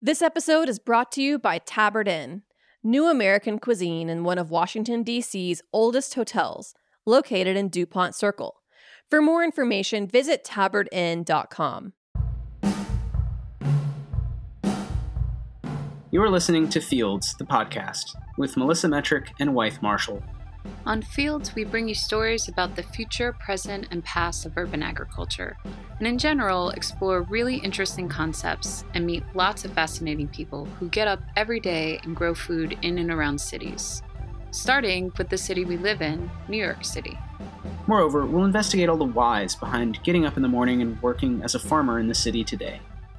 This episode is brought to you by Tabard Inn, new American cuisine in one of Washington, D.C.'s oldest hotels, located in DuPont Circle. For more information, visit tabardinn.com. You are listening to Fields, the podcast, with Melissa Metrick and Wythe Marshall. On Fields, we bring you stories about the future, present, and past of urban agriculture, and in general, explore really interesting concepts and meet lots of fascinating people who get up every day and grow food in and around cities. Starting with the city we live in, New York City. Moreover, we'll investigate all the whys behind getting up in the morning and working as a farmer in the city today.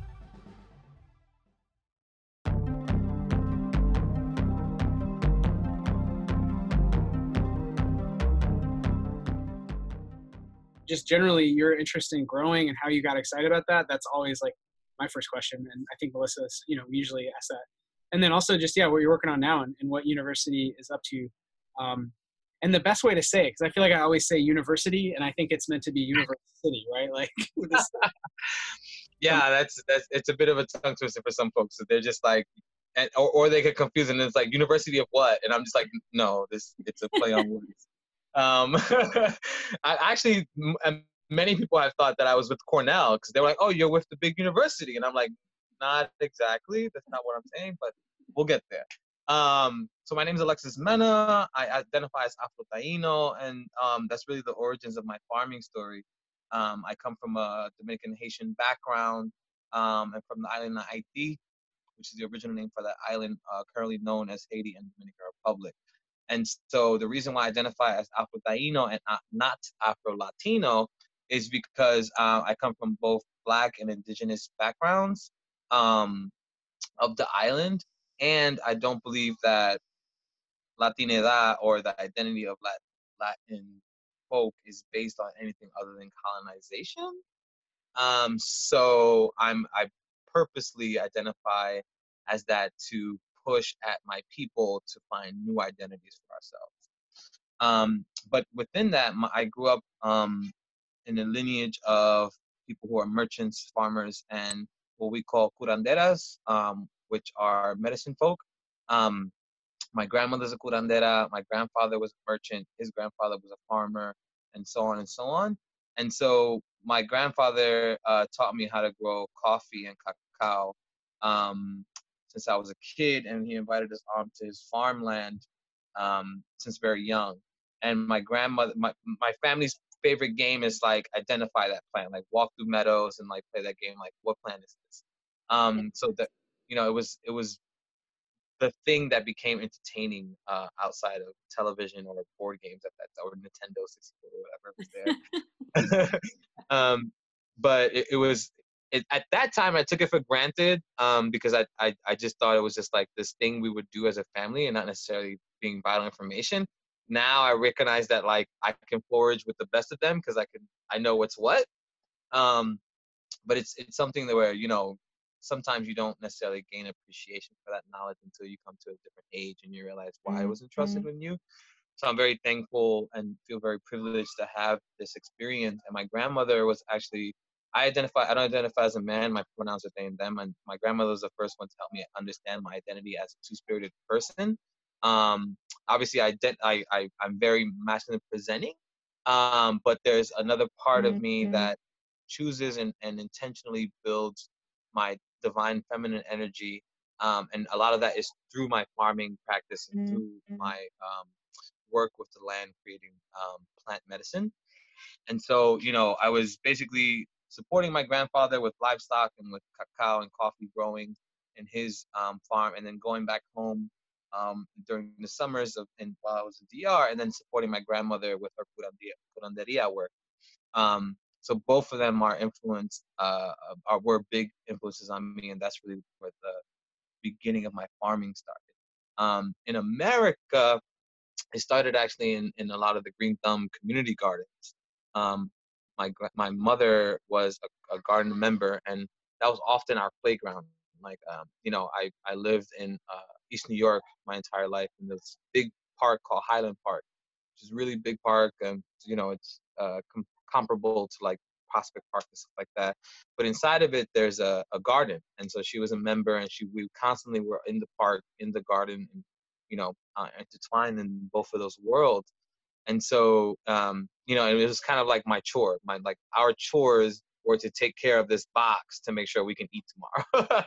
Just generally your interest in growing and how you got excited about that, that's always like my first question. And I think Melissa's, we usually ask that. And then also just, what you're working on now and what university is up to. And the best way to say it, because I feel like I always say university and I think it's meant to be university, right? Like, yeah, that's it's a bit of a tongue twister for some folks. So they're just like, or they get confused and it's like university of what? And I'm just like, no, it's a play on words. Many people have thought that I was with Cornell because they were like, oh, you're with the big university. And I'm like, not exactly. That's not what I'm saying, but we'll get there. So my name is Alexis Mena. I identify as Afro-Taino, and that's really the origins of my farming story. I come from a Dominican Haitian background and from the island of Haiti, which is the original name for that island, currently known as Haiti and Dominican Republic. And so the reason why I identify as Afro-Taino and not Afro-Latino is because I come from both Black and Indigenous backgrounds of the island. And I don't believe that Latinidad or the identity of Latin folk is based on anything other than colonization. So I purposely identify as that to push at my people to find new identities for ourselves. But within that, I grew up in a lineage of people who are merchants, farmers, and what we call curanderas, which are medicine folk. My grandmother's a curandera, my grandfather was a merchant, his grandfather was a farmer, and so on and so on. And so my grandfather taught me how to grow coffee and cacao since I was a kid, and he invited us onto his farmland since very young. And my grandmother, my family's favorite game is like identify that plant, like walk through meadows and like play that game, like what plant is this? So that it was the thing that became entertaining outside of television or board games at that time, or Nintendo 64 or whatever was there. But it was at that time I took it for granted because I just thought it was just like this thing we would do as a family and not necessarily being vital information. Now I recognize that like I can forage with the best of them because I know what's what. But it's something that where sometimes you don't necessarily gain appreciation for that knowledge until you come to a different age and you realize why it was entrusted in you. So I'm very thankful and feel very privileged to have this experience. And my grandmother was actually, I don't identify as a man, my pronouns are they and them. And my grandmother was the first one to help me understand my identity as a two-spirited person. Obviously I'm very masculine presenting, but there's another part of me that chooses and intentionally builds my divine feminine energy, and a lot of that is through my farming practice and through my work with the land creating plant medicine. And so I was basically supporting my grandfather with livestock and with cacao and coffee growing in his farm, and then going back home during the summers while I was in DR, and then supporting my grandmother with her curanderia work. So both of them are were big influences on me, and that's really where the beginning of my farming started. In America, it started actually in a lot of the Green Thumb community gardens. My mother was a garden member, and that was often our playground. Like I lived in East New York my entire life in this big park called Highland Park, which is a really big park, and it's comparable to like Prospect Park and stuff like that. But inside of it, there's a garden, and so she was a member, and we constantly were in the park, in the garden, and intertwined in both of those worlds. And so, it was kind of like my chore. Our chores were to take care of this box to make sure we can eat tomorrow.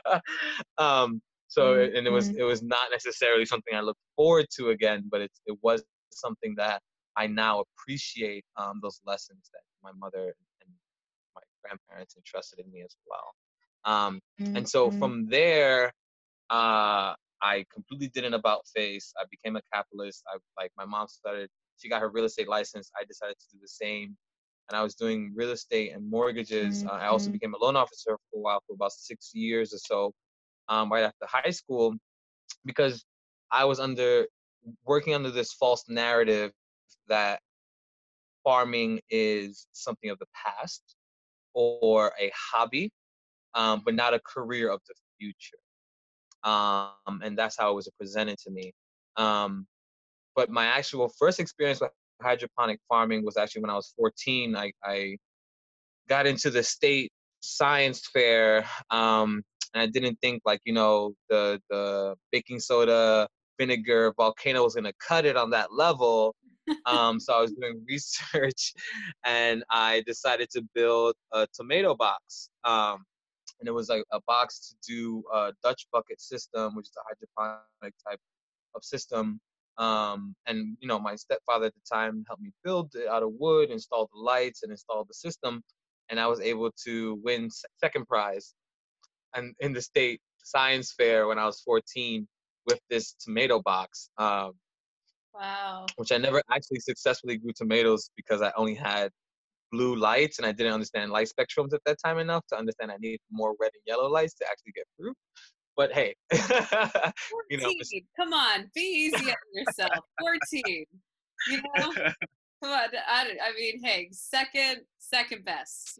Mm-hmm. It was not necessarily something I look forward to again, but it was something that I now appreciate, those lessons that my mother and my grandparents entrusted in me as well. And so Mm-hmm. from there, I completely did an about face. I became a capitalist. My mom she got her real estate license. I decided to do the same. And I was doing real estate and mortgages. I also became a loan officer for a while, for about 6 years or so, right after high school, because I was working under this false narrative that farming is something of the past or a hobby, but not a career of the future. And that's how it was presented to me. But my actual first experience with hydroponic farming was actually when I was 14. I got into the state science fair, and I didn't think the baking soda vinegar volcano was gonna cut it on that level. So I was doing research, and I decided to build a tomato box. And it was like a box to do a Dutch bucket system, which is a hydroponic type of system. And my stepfather at the time helped me build it out of wood, install the lights, and install the system. And I was able to win second prize and in the state science fair when I was 14 with this tomato box. Wow. Which I never actually successfully grew tomatoes because I only had blue lights, and I didn't understand light spectrums at that time enough to understand I needed more red and yellow lights to actually get fruit. But hey, 14. Come on, be easy on yourself. 14. You know? Come on. I mean, hey, second best,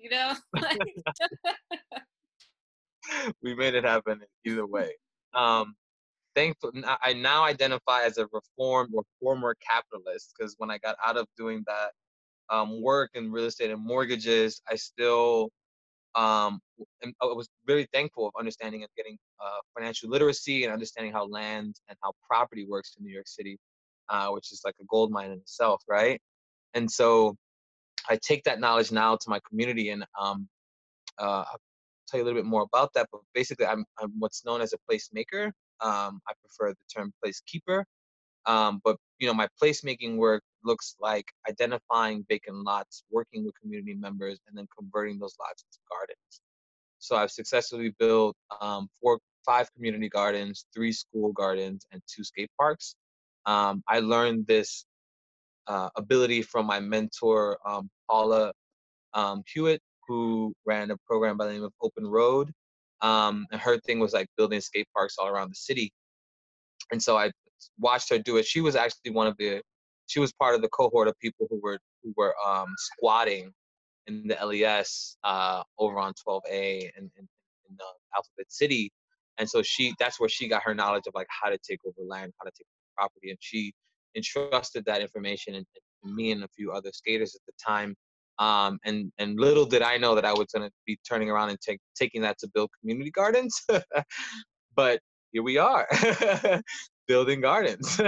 we made it happen either way. Thankful, I now identify as a reformed or former capitalist, because when I got out of doing that work in real estate and mortgages, I still and I was very thankful of understanding and getting financial literacy and understanding how land and how property works in New York City, which is like a gold mine in itself, right? And so I take that knowledge now to my community, and I'll tell you a little bit more about that. But basically, I'm what's known as a placemaker. I prefer the term placekeeper. But my placemaking work looks like identifying vacant lots, working with community members, and then converting those lots into gardens. So I've successfully built 5 community gardens, 3 school gardens, and 2 skate parks. I learned this ability from my mentor, Paula Hewitt, who ran a program by the name of Open Road. And her thing was like building skate parks all around the city. And so I watched her do it. She was actually she was part of the cohort of people who were squatting in the LES over on 12A in Alphabet City. And so that's where she got her knowledge of like how to take over land, how to take over property. And she entrusted that information in me and a few other skaters at the time. And little did I know that I was going to be turning around and taking that to build community gardens. But here we are, building gardens.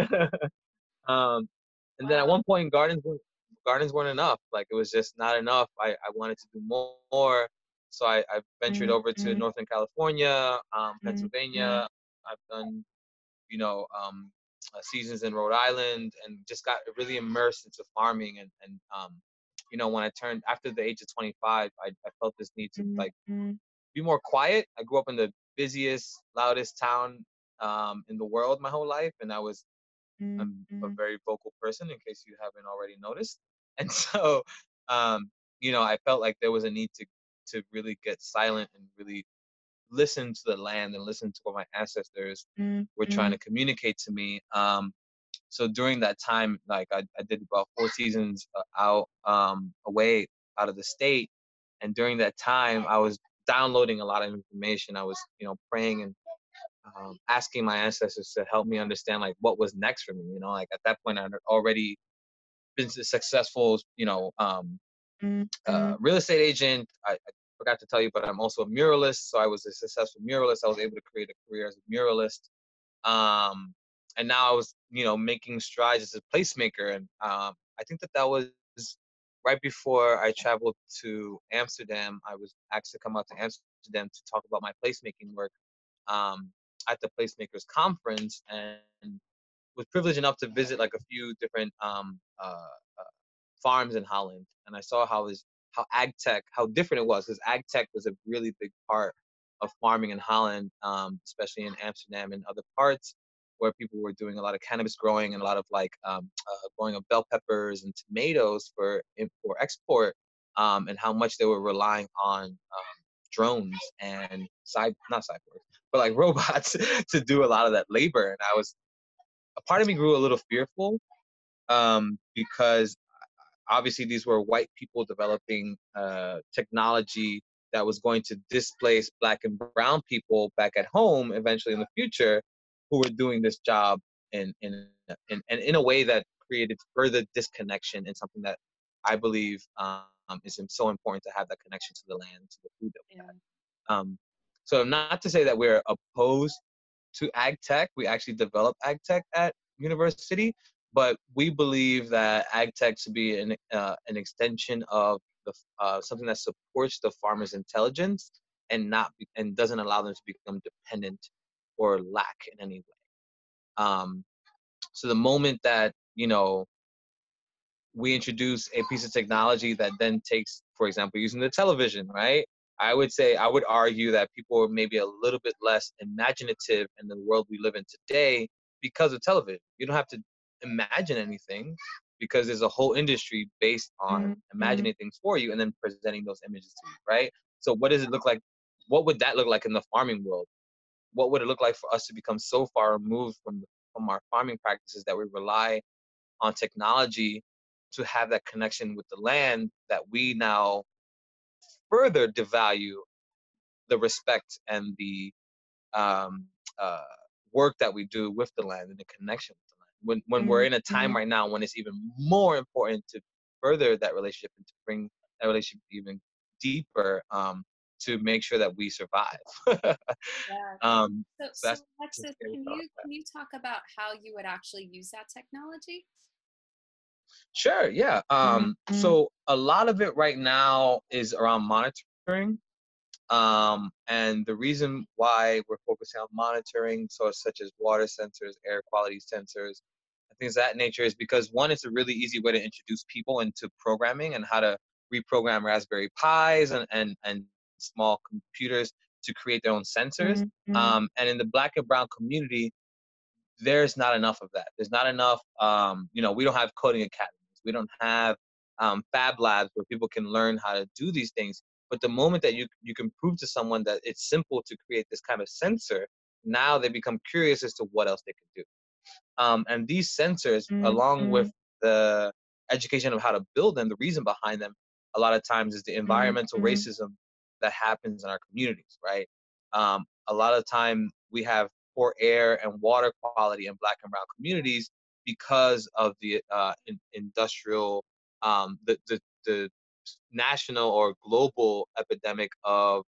And then at one point, gardens weren't enough. Like it was just not enough. I wanted to do more. So I ventured over to Northern California, Pennsylvania. I've done, seasons in Rhode Island, and just got really immersed into farming. And when I turned after the age of 25, I felt this need to like be more quiet. I grew up in the busiest, loudest town in the world my whole life, and I'm a very vocal person, in case you haven't already noticed. And so, I felt like there was a need to really get silent and really listen to the land and listen to what my ancestors were trying to communicate to me. So during that time, like I did about 4 seasons away out of the state, and during that time, I was downloading a lot of information. I was, praying and asking my ancestors to help me understand like what was next for me. Like at that point, I had already been successful, real estate agent. I forgot to tell you, but I'm also a muralist. So I was a successful muralist. I was able to create a career as a muralist. And now I was, making strides as a placemaker. And I think that was right before I traveled to Amsterdam. I was asked to come out to Amsterdam to talk about my placemaking work at the Placemakers Conference, and was privileged enough to visit like a few different farms in Holland, and I saw how ag tech, how different it was, because ag tech was a really big part of farming in Holland, especially in Amsterdam and other parts where people were doing a lot of cannabis growing and a lot of like growing of bell peppers and tomatoes for export, and how much they were relying on drones and not cyborgs, but like robots to do a lot of that labor. And a part of me grew a little fearful, because obviously these were white people developing technology that was going to displace Black and brown people back at home eventually in the future, who were doing this job in a way that created further disconnection, and something that I believe is so important, to have that connection to the land, to the food that we had. So not to say that we're opposed to ag tech. We actually develop ag tech at university, but we believe that ag tech should be an extension of something that supports the farmer's intelligence, and doesn't allow them to become dependent or lack in any way. So the moment that we introduce a piece of technology that then takes, for example, using the television, right? I would argue that people are maybe a little bit less imaginative in the world we live in today because of television. You don't have to imagine anything, because there's a whole industry based on imagining things for you and then presenting those images to you, right? So what does it look like? What would that look like in the farming world? What would it look like for us to become so far removed from our farming practices that we rely on technology to have that connection with the land, that we now further devalue the respect and the work that we do with the land and the connection with the land. When we're in a time right now when it's even more important to further that relationship and to bring that relationship even deeper, to make sure that we survive. So that's Alexis, can you talk about how you would actually use that technology? Sure, yeah. So a lot of it right now is around monitoring. And the reason why we're focusing on monitoring, such as water sensors, air quality sensors, and things of that nature, is because, one, it's a really easy way to introduce people into programming and how to reprogram Raspberry Pis and small computers to create their own sensors. And in the Black and brown community, there's not enough of that. There's not enough, we don't have coding academies. We don't have fab labs where people can learn how to do these things. But the moment that you can prove to someone that it's simple to create this kind of sensor, now they become curious as to what else they can do. And these sensors, along with the education of how to build them, the reason behind them, a lot of times is the environmental racism that happens in our communities, right? A lot of time we have poor air and water quality in Black and brown communities because of the industrial, the national or global epidemic of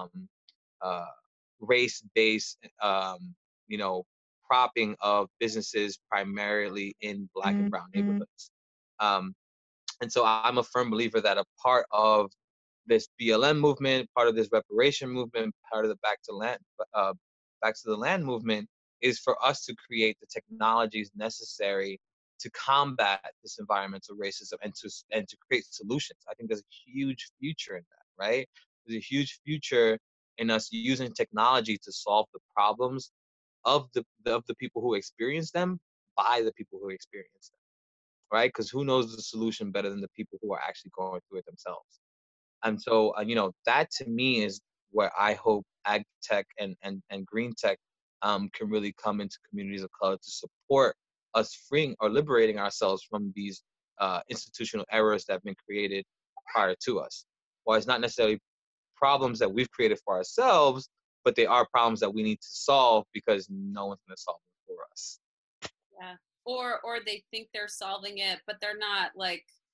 race-based, propping of businesses primarily in Black and brown neighborhoods. And so I'm a firm believer that a part of this BLM movement, part of this reparation movement, part of the Back to the Land movement, is for us to create the technologies necessary to combat this environmental racism and to create solutions. I think there's a huge future in that, right? There's a huge future in us using technology to solve the problems of the people who experience them by the people who experience them, right? Because who knows the solution better than the people who are actually going through it themselves? And so, that to me is where I hope ag tech and green tech can really come into communities of color to support us freeing or liberating ourselves from these institutional errors that have been created prior to us. While it's not necessarily problems that we've created for ourselves, but they are problems that we need to solve because no one's going to solve them for us. Yeah. Or they think they're solving it, but they're not, like,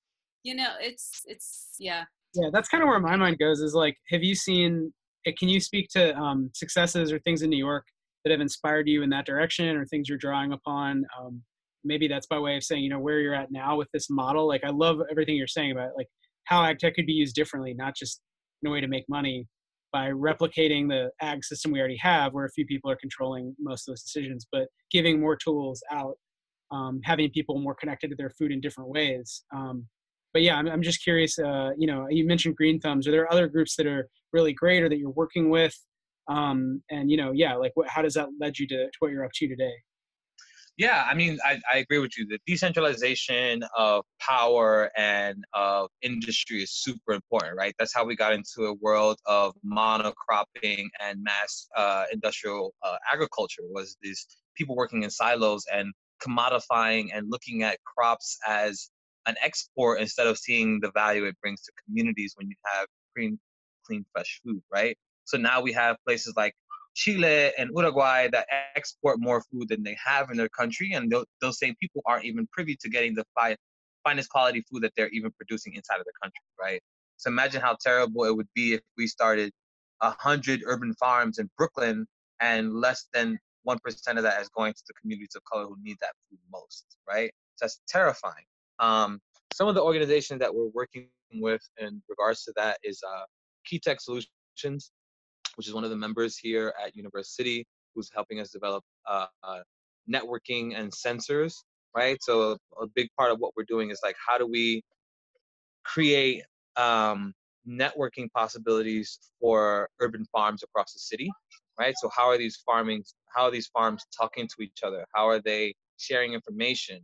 Yeah. Yeah, that's kind of where my mind goes is like, have you seen, can you speak to successes or things in New York that have inspired you in that direction or things you're drawing upon? Maybe that's by way of saying, where you're at now with this model. Like, I love everything you're saying about like how ag tech could be used differently, not just in a way to make money by replicating the ag system we already have where a few people are controlling most of those decisions, but giving more tools out, having people more connected to their food in different ways. But yeah, I'm just curious. You mentioned Green Thumbs. Are there other groups that are really great or that you're working with? And yeah, like how does that lead you to what you're up to today? Yeah, I mean, I agree with you. The decentralization of power and of industry is super important, right? That's how we got into a world of monocropping and mass industrial agriculture, was these people working in silos and commodifying and looking at crops as an export instead of seeing the value it brings to communities when you have clean, fresh food, right? So now we have places like Chile and Uruguay that export more food than they have in their country, and those same people aren't even privy to getting the finest quality food that they're even producing inside of the country, right? So imagine how terrible it would be if we started 100 urban farms in Brooklyn and less than 1% of that is going to the communities of color who need that food most, right? So that's terrifying. Some of the organizations that we're working with in regards to that is Key Tech Solutions, which is one of the members here at University, who's helping us develop networking and sensors, right? So a big part of what we're doing is like, how do we create networking possibilities for urban farms across the city, right? So how are these farms talking to each other? How are they sharing information?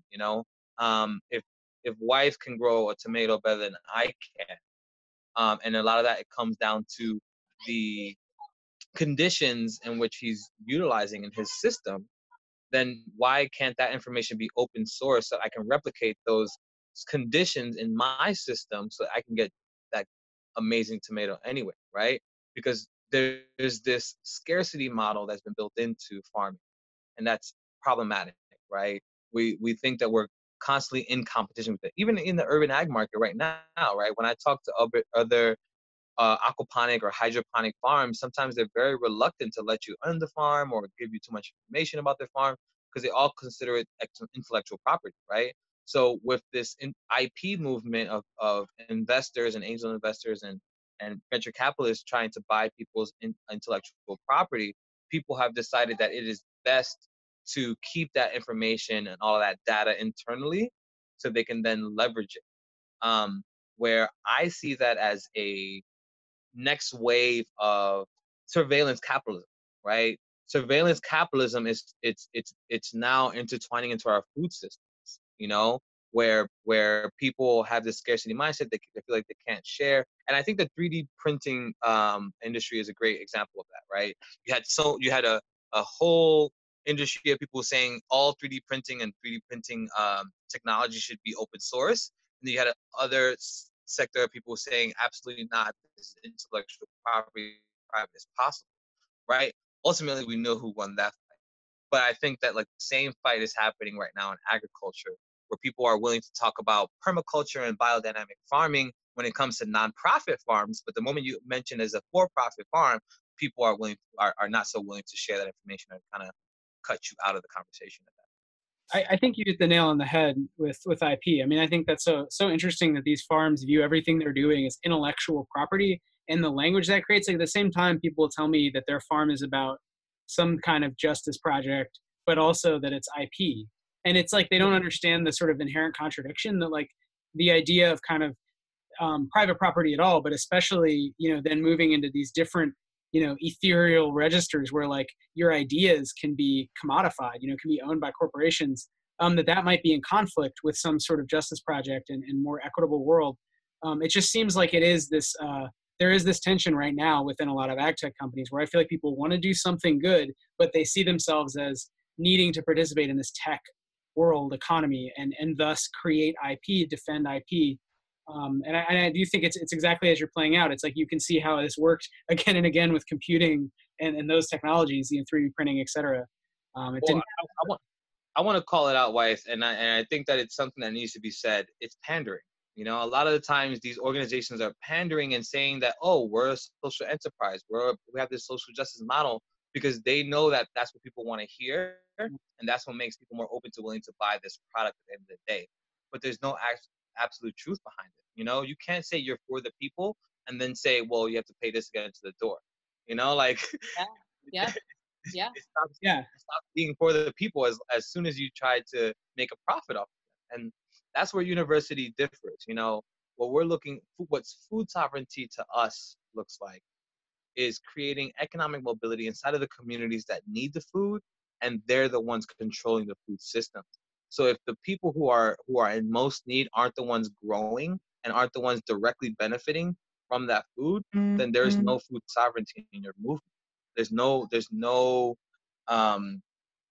If wife can grow a tomato better than I can, and a lot of that, it comes down to the conditions in which he's utilizing in his system, then why can't that information be open source so I can replicate those conditions in my system so I can get that amazing tomato anyway, right? Because there's this scarcity model that's been built into farming, and that's problematic, right? We think that we're constantly in competition with it, even in the urban ag market right now, right? When I talk to other aquaponic or hydroponic farms, sometimes they're very reluctant to let you own the farm or give you too much information about their farm because they all consider it intellectual property, right? So with this IP movement of investors and angel investors and venture capitalists trying to buy people's intellectual property, people have decided that it is best to keep that information and all of that data internally so they can then leverage it. Where I see that as a next wave of surveillance capitalism, right? Surveillance capitalism is it's now intertwining into our food systems, where people have this scarcity mindset. They feel like they can't share, and I think the 3D printing industry is a great example of that, right? You had a whole industry of people saying all 3D printing and 3D printing technology should be open source, and then you had other sector of people saying absolutely not, this is intellectual property, private as possible, right? Ultimately, we know who won that fight. But I think that like the same fight is happening right now in agriculture, where people are willing to talk about permaculture and biodynamic farming when it comes to nonprofit farms. But the moment you mention as a for-profit farm, people are not so willing to share that information and kind of cut you out of the conversation at that. I think you hit the nail on the head with IP. I mean, I think that's so interesting that these farms view everything they're doing as intellectual property, and the language that creates. Like at the same time, people will tell me that their farm is about some kind of justice project, but also that it's IP. And it's like they don't understand the sort of inherent contradiction that like the idea of kind of private property at all, but especially then moving into these different ethereal registers where like your ideas can be commodified, can be owned by corporations, that might be in conflict with some sort of justice project and more equitable world. It just seems like it is this there is this tension right now within a lot of ag tech companies where I feel like people want to do something good, but they see themselves as needing to participate in this tech world economy and thus create IP, defend IP. And I do think it's exactly as you're playing out. It's like you can see how this worked again and again with computing and those technologies, 3D printing, et cetera. I want to call it out, wife, and I think that it's something that needs to be said. It's pandering, You know, a lot of the times these organizations are pandering and saying that, oh, we're a social enterprise, we have this social justice model, because they know that that's what people want to hear, and that's what makes people more open to willing to buy this product at the end of the day. But there's no absolute truth behind it. You know, you can't say you're for the people and then say, well, you have to pay this to get into the door. You know, like Yeah. Yeah. it stops, Yeah. it stops being for the people as soon as you try to make a profit off of it. And that's where university differs. You know, what's food sovereignty to us looks like is creating economic mobility inside of the communities that need the food, and they're the ones controlling the food system. So if the people who are in most need aren't the ones growing and aren't the ones directly benefiting from that food, then there's no food sovereignty in your movement. There's no um,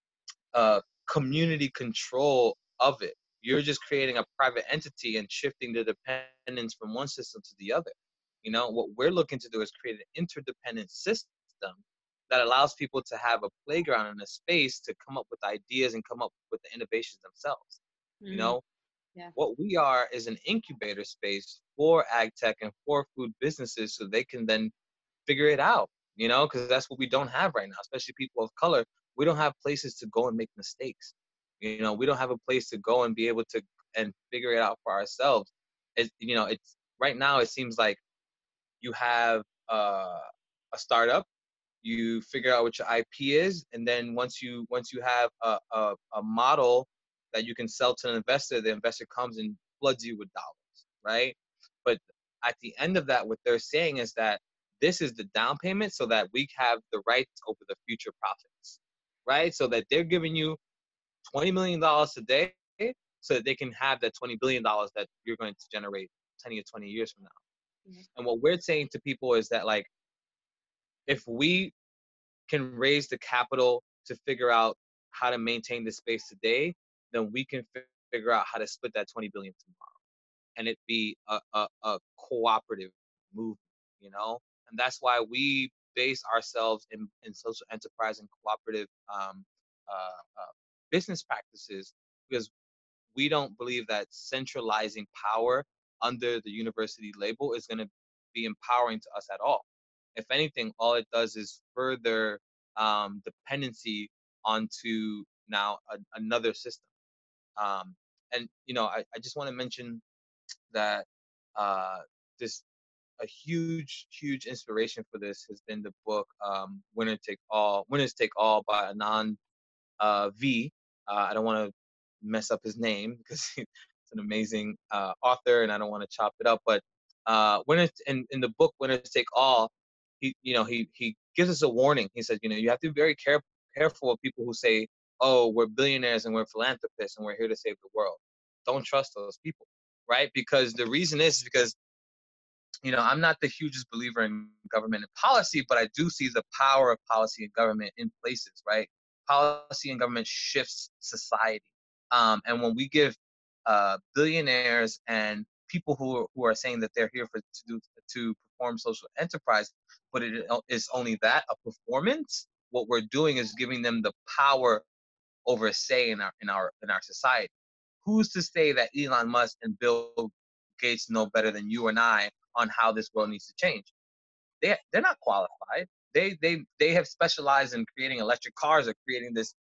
community control of it. You're just creating a private entity and shifting the dependence from one system to the other. You know, what we're looking to do is create an interdependent system that allows people to have a playground and a space to come up with ideas and come up with the innovations themselves. You know, Yeah. what we are is an incubator space for ag tech and for food businesses so they can then figure it out, you know, because that's what we don't have right now, especially people of color. We don't have places to go and make mistakes. You know, we don't have a place to go and be able to and figure it out for ourselves. You know, it's right now it seems like you have a startup, you figure out what your IP is, and then once you have a model that you can sell to an investor, the investor comes and floods you with dollars, right? But at the end of that, what they're saying is that this is the down payment so that we have the rights over the future profits, right? So that they're giving you $20 million today so that they can have that $20 billion that you're going to generate 10 or 20 years from now. Mhm. And what we're saying to people is that, like, if we can raise the capital to figure out how to maintain the space today, then we can figure out how to split that 20 billion tomorrow, and it be a cooperative movement, you know. And that's why we base ourselves in social enterprise and cooperative business practices, because we don't believe that centralizing power under the university label is going to be empowering to us at all. If anything, all it does is further dependency onto now another system. And you know, I just want to mention that uh, this a huge inspiration for this has been the book Winners Take All by Anand V. I don't want to mess up his name because he's an amazing author, and I don't want to chop it up. But in the book Winners Take All, he gives us a warning. He says, you know, you have to be very careful of people who say, "Oh, we're billionaires and we're philanthropists and we're here to save the world." Don't trust those people, right? Because the reason is because, you know, I'm not the hugest believer in government and policy, but I do see the power of policy and government in places, right? Policy and government shifts society. And when we give billionaires and people who are saying that they're here to perform social enterprise, but it is only that, a performance, what we're doing is giving them the power over a say in our society. Who's to say that Elon Musk and Bill Gates know better than you and I on how this world needs to change? They're not qualified. They have specialized in creating electric cars or creating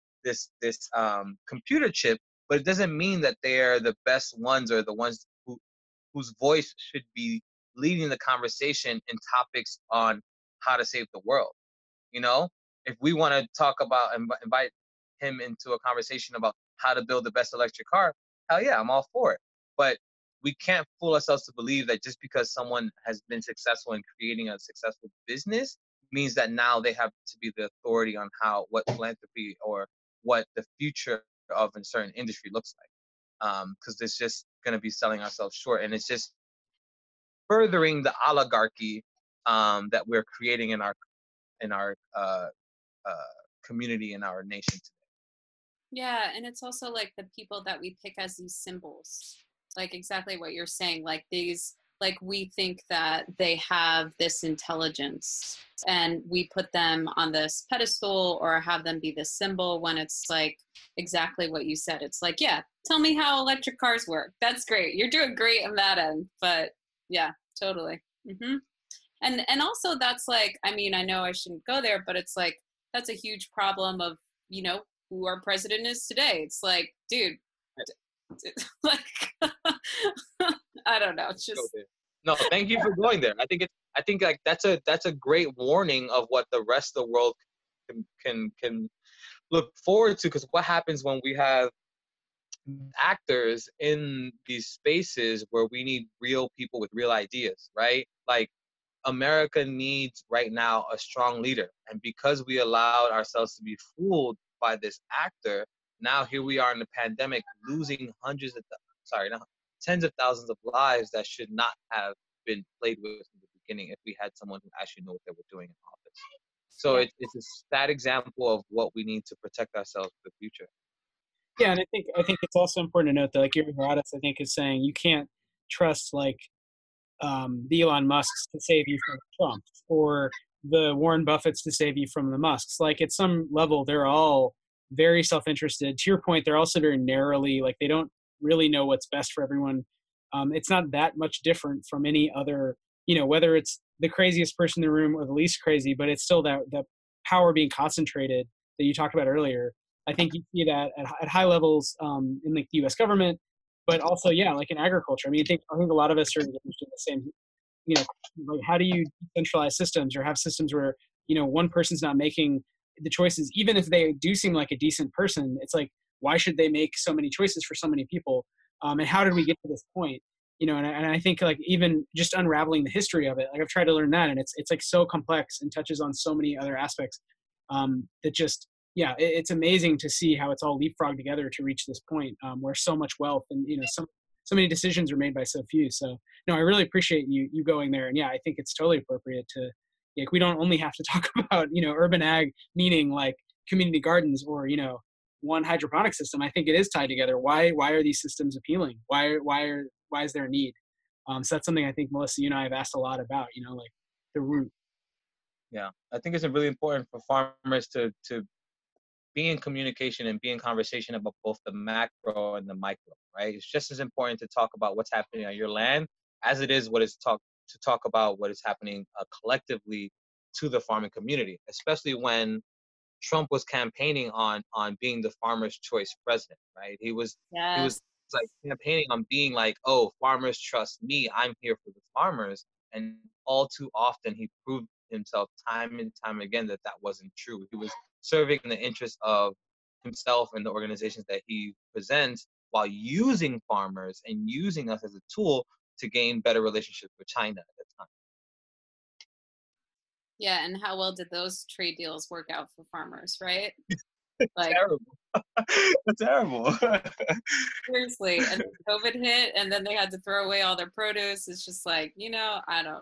this computer chip, but it doesn't mean that they're the best ones or the ones whose voice should be leading the conversation in topics on how to save the world. You know, if we want to talk about and invite him into a conversation about how to build the best electric car, hell yeah, I'm all for it. But we can't fool ourselves to believe that just because someone has been successful in creating a successful business means that now they have to be the authority on what philanthropy or what the future of a certain industry looks like. Because it's just going to be selling ourselves short, and it's just furthering the oligarchy that we're creating in our uh, community in our nation today. Yeah, and it's also like the people that we pick as these symbols, like exactly what you're saying, like these like we think that they have this intelligence and we put them on this pedestal or have them be this symbol, when it's like exactly what you said. It's like, yeah, tell me how electric cars work. That's great. You're doing great on that end. But yeah, totally. And also that's like, I mean, I know I shouldn't go there, but it's like, that's a huge problem of, you know, who our president is today. It's like, dude, like, I don't know. It's just, no, thank you for going there. I think like that's a great warning of what the rest of the world can look forward to. Because what happens when we have actors in these spaces where we need real people with real ideas, right? Like, America needs right now a strong leader. And because we allowed ourselves to be fooled by this actor, now here we are in the pandemic losing tens of thousands of lives that should not have been played with in the beginning if we had someone who actually knew what they were doing in office. So it's a sad example of what we need to protect ourselves for the future. Yeah, and I think it's also important to note that, like, Gary Herodotus, I think, is saying you can't trust like the Elon Musks to save you from Trump, or the Warren Buffetts to save you from the Musks. Like, at some level, they're all very self-interested. To your point, they're also very narrowly, like, they don't really know what's best for everyone. It's not that much different from any other, you know, whether it's the craziest person in the room or the least crazy, but it's still that power being concentrated that you talked about earlier. I think you see that at high levels in like the U.S. government, but also, yeah, like in agriculture. I mean, I think a lot of us are engaged in the same, you know, like, how do you centralize systems or have systems where, you know, one person's not making the choices, even if they do seem like a decent person? It's like, why should they make so many choices for so many people? And how did we get to this point? You know, and I think, like, even just unraveling the history of it, like, I've tried to learn that, and it's like so complex and touches on so many other aspects that just, yeah, it's amazing to see how it's all leapfrogged together to reach this point where so much wealth and, you know, so many decisions are made by so few. So no, I really appreciate you going there, and yeah, I think it's totally appropriate to, like, we don't only have to talk about, you know, urban ag, meaning like community gardens or, you know, one hydroponic system. I think it is tied together. Why are these systems appealing? Why is there a need? So that's something I think, Melissa, you and I have asked a lot about, you know, like the root. Yeah, I think it's really important for farmers to be in communication and be in conversation about both the macro and the micro, right? It's just as important to talk about what's happening on your land as it is to talk about what is happening collectively to the farming community, especially when Trump was campaigning on being the farmer's choice president, right? He was like campaigning on being like, oh, farmers trust me, I'm here for the farmers. And all too often he proved himself time and time again that wasn't true. He was serving the interests of himself and the organizations that he presents while using farmers and using us as a tool to gain better relationships with China at the time. Yeah, and how well did those trade deals work out for farmers, right? Like, terrible. Terrible. Seriously, and COVID hit, and then they had to throw away all their produce. It's just like, you know, I don't.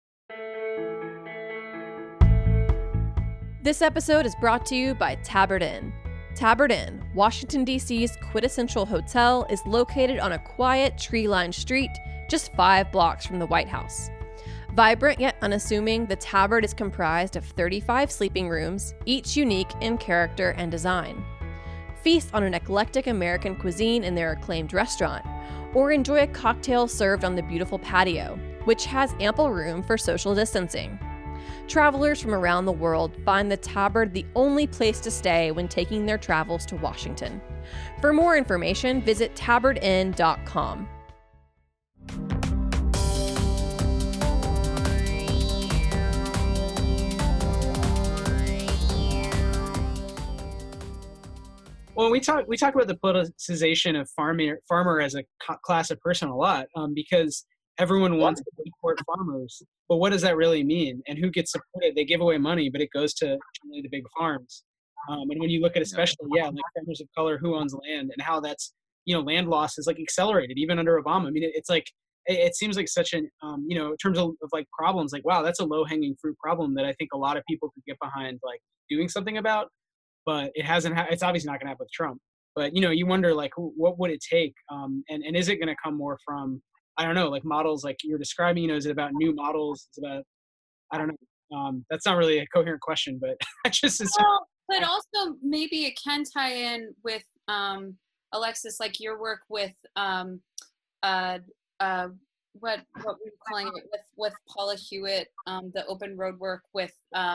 This episode is brought to you by Tabard Inn. Tabard Inn, Washington, D.C.'s quintessential hotel, is located on a quiet, tree-lined street just 5 blocks from the White House. Vibrant yet unassuming, the Tabard is comprised of 35 sleeping rooms, each unique in character and design. Feast on an eclectic American cuisine in their acclaimed restaurant, or enjoy a cocktail served on the beautiful patio, which has ample room for social distancing. Travelers from around the world find the Tabard the only place to stay when taking their travels to Washington. For more information, visit tabardinn.com. Well, we talk about the politicization of farmer as a class of person a lot, because everyone wants to support farmers, but what does that really mean? And who gets supported? They give away money, but it goes to generally the big farms. And when you look at, especially, like farmers of color who owns land and how that's, you know, land loss is like accelerated even under Obama. I mean, it's like, it seems like such an, you know, in terms of like problems, like, wow, that's a low hanging fruit problem that I think a lot of people could get behind, like doing something about. But it hasn't. It's obviously not going to happen with Trump. But, you know, you wonder, like, what would it take? And is it going to come more from I don't know, like models like you're describing, is it about new models? It's about, I don't know. That's not really a coherent question, but I just, it's, Well, but also maybe it can tie in with Alexis, like your work with uh, uh, what were you calling it with Paula Hewitt, the open road work with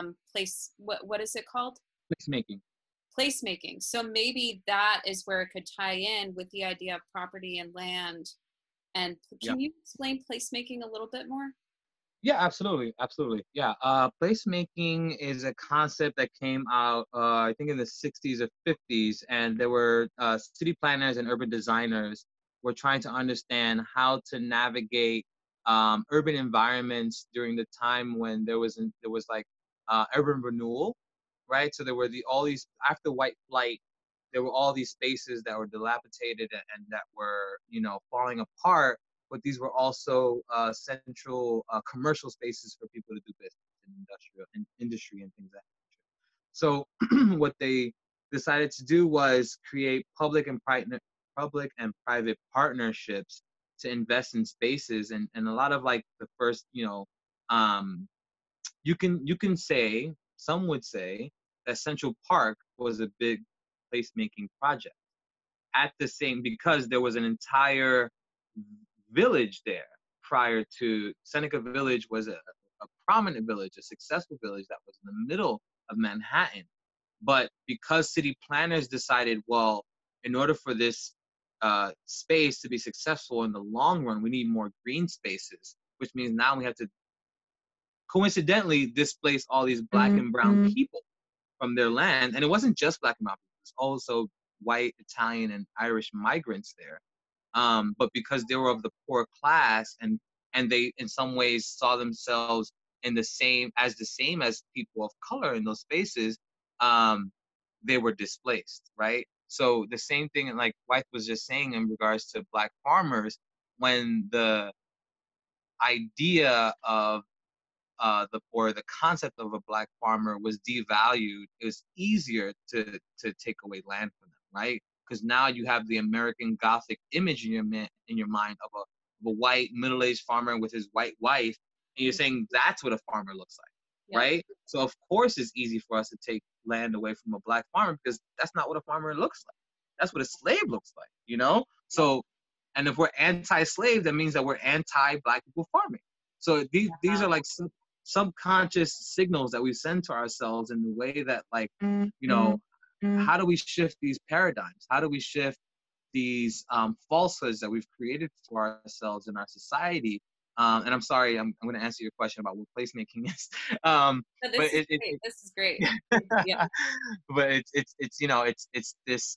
what is it called? Placemaking. Placemaking. So maybe that is where it could tie in with the idea of property and land. And Yeah. can you explain placemaking a little bit more? Yeah, absolutely, absolutely. Yeah, placemaking is a concept that came out, I think, in the '60s or '50s, and there were city planners and urban designers were trying to understand how to navigate urban environments during the time when there was like urban renewal, right? So there were all these after white flight, there were all these spaces that were dilapidated and that were falling apart, but these were also central commercial spaces for people to do business in industrial and industry and things like that. So what they decided to do was create public and private partnerships to invest in spaces, and a lot of like the first, um, you can say, some would say that Central Park was a big placemaking project at the same, because there was an entire village there prior to. Seneca Village was a prominent village, a successful village that was in the middle of Manhattan. But because city planners decided, well, in order for this space to be successful in the long run, we need more green spaces, which means now we have to coincidentally displace all these black and brown people from their land. And it wasn't just black and brown people, it was also white, Italian, and Irish migrants there. But because they were of the poor class, and they in some ways saw themselves in the same as people of color in those spaces, they were displaced, right? So the same thing, and like Wythe was just saying in regards to black farmers, when the idea of the concept of a black farmer was devalued, it was easier to take away land from them, right? Because now you have the American Gothic image in your mind of a white middle-aged farmer with his white wife, and you're saying that's what a farmer looks like, Yeah. right? So of course it's easy for us to take land away from a black farmer, because that's not what a farmer looks like. That's what a slave looks like, you know? So, and if we're anti-slave, that means that we're anti-black people farming. So these are like subconscious signals that we send to ourselves in the way that, like, how do we shift these paradigms? How do we shift these falsehoods that we've created for ourselves in our society? And I'm sorry, I'm going to answer your question about what placemaking is. But this is great. This is great. Yeah. But it's this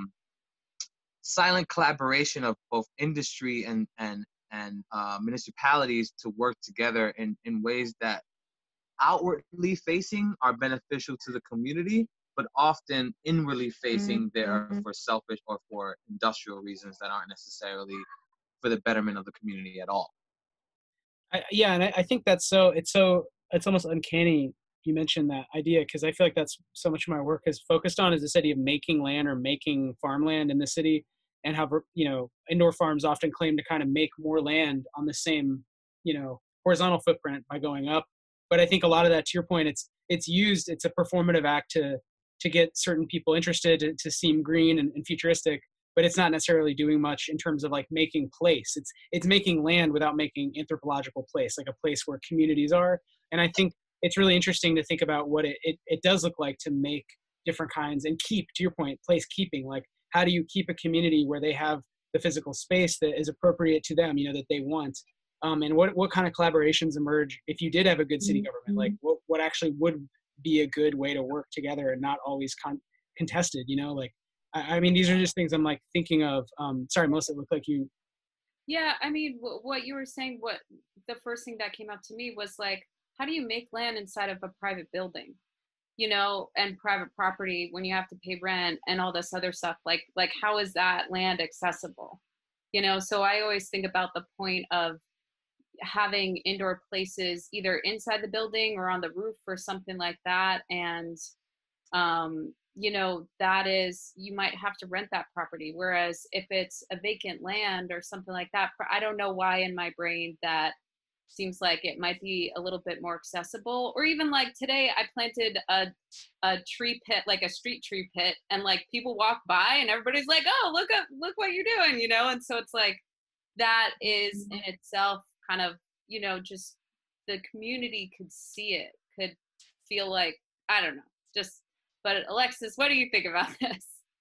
silent collaboration of both industry and municipalities to work together in ways that outwardly facing are beneficial to the community, but often inwardly facing they are for selfish or for industrial reasons that aren't necessarily for the betterment of the community at all. Yeah, and I think that's it's almost uncanny you mentioned that idea, because I feel like that's so much of my work is focused on, is this idea of making land or making farmland in the city, and how indoor farms often claim to kind of make more land on the same horizontal footprint by going up. But I think a lot of that, to your point, it's a performative act to get certain people interested, to seem green and futuristic, but it's not necessarily doing much in terms of like making place. It's making land without making anthropological place, like a place where communities are. And I think it's really interesting to think about what it does look like to make different kinds and keep, to your point, place keeping. Like, how do you keep a community where they have the physical space that is appropriate to them, that they want? And what kind of collaborations emerge if you did have a good city government? Like, what actually would be a good way to work together and not always contested? Like, I mean, these are just things I'm like thinking of. Sorry, Melissa, it looked like you. Yeah, I mean, what you were saying, what the first thing that came up to me was like, how do you make land inside of a private building, and private property when you have to pay rent and all this other stuff? Like how is that land accessible? So I always think about the point of having indoor places either inside the building or on the roof or something like that, and you know, that is, you might have to rent that property. Whereas if it's a vacant land or something like that, I don't know why in my brain that seems like it might be a little bit more accessible. Or even like today, I planted a tree pit, like a street tree pit, and like people walk by and everybody's like, "Oh, look what you're doing," you know. And so it's like that is in itself kind of, you know, just the community could see it, could feel like, I don't know, just. But Alexis, what do you think about this?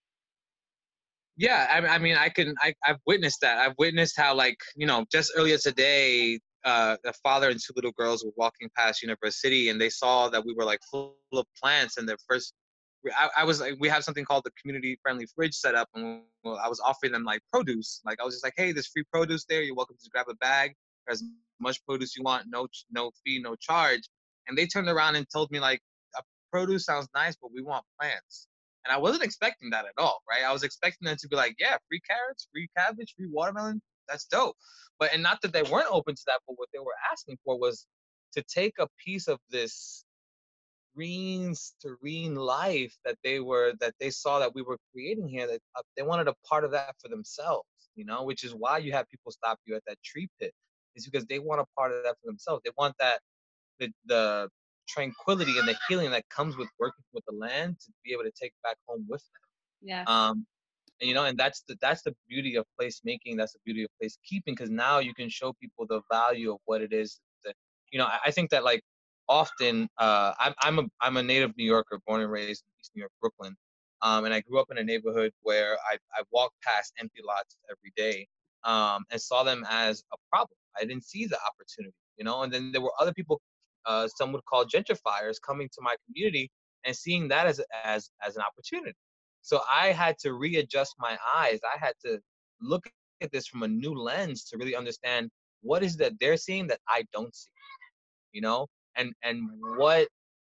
Yeah, I mean, I've witnessed that. I've witnessed how, like, you know, just earlier today, a father and two little girls were walking past University, and they saw that we were like full of plants. And their first, I was like, we have something called the community friendly fridge set up, and well, I was offering them like produce. Like, I was just like, hey, there's free produce there. You're welcome to grab a bag, or as much produce you want, no fee, no charge. And they turned around and told me like, produce sounds nice, but we want plants. And I wasn't expecting that at all, right? I was expecting them to be like, yeah, free carrots, free cabbage, free watermelon. That's dope. But, and not that they weren't open to that, but what they were asking for was to take a piece of this green, serene life that they saw that we were creating here, that they wanted a part of that for themselves, you know, which is why you have people stop you at that tree pit. Is because they want a part of that for themselves. They want that, the tranquility and the healing that comes with working with the land, to be able to take back home with Yeah. them. And, you know, and that's the beauty of placemaking. That's the beauty of place keeping, because now you can show people the value of what it is. That, you know, I think that like often, I'm a native New Yorker, born and raised in East New York, Brooklyn. And I grew up in a neighborhood where I walked past empty lots every day, and saw them as a problem. I didn't see the opportunity, you know. And then there were other people, some would call gentrifiers, coming to my community and seeing that as an opportunity. So I had to readjust my eyes. I had to look at this from a new lens to really understand what is that they're seeing that I don't see, you know, and what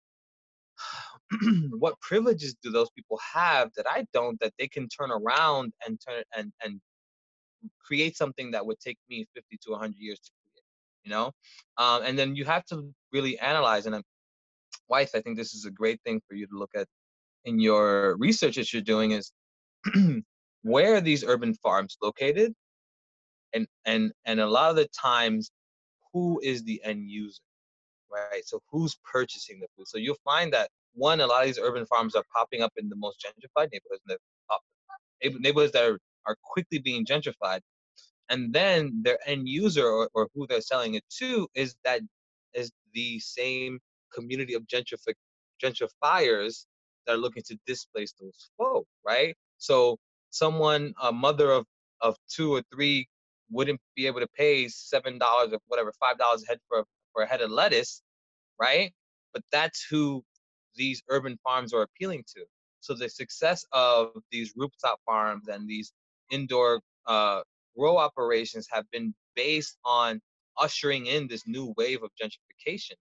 what privileges do those people have that I don't, that they can turn around and turn and create something that would take me 50 to 100 years to create, you know. And then you have to really analyze. And wife, I think this is a great thing for you to look at in your research that you're doing, is where are these urban farms located, and a lot of the times, who is the end user, right? So who's purchasing the food? So you'll find that, one, a lot of these urban farms are popping up in the most gentrified neighborhoods, neighborhoods that are quickly being gentrified. And then their end user, or who they're selling it to, is the same community of gentrifiers that are looking to displace those folk, right? So someone, a mother of two or three, wouldn't be able to pay $7 or whatever, $5 a head for a head of lettuce, right? But that's who these urban farms are appealing to. So the success of these rooftop farms and these indoor grow operations have been based on ushering in this new wave of gentrification.